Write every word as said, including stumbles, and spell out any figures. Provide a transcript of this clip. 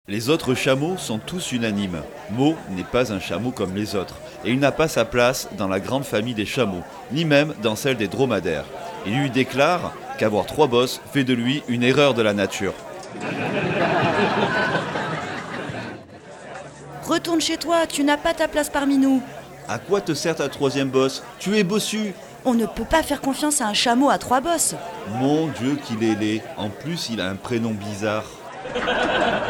Les autres chameaux sont tous unanimes. Mo n'est pas un chameau comme les autres, et il n'a pas sa place dans la grande famille des chameaux, ni même dans celle des dromadaires. Il lui déclare qu'avoir trois bosses fait de lui une erreur de la nature. Retourne chez toi, tu n'as pas ta place parmi nous. À quoi te sert ta troisième bosse? Tu es bossu. On ne peut pas faire confiance à un chameau à trois bosses. Mon Dieu qu'il est laid. En plus, il a un prénom bizarre.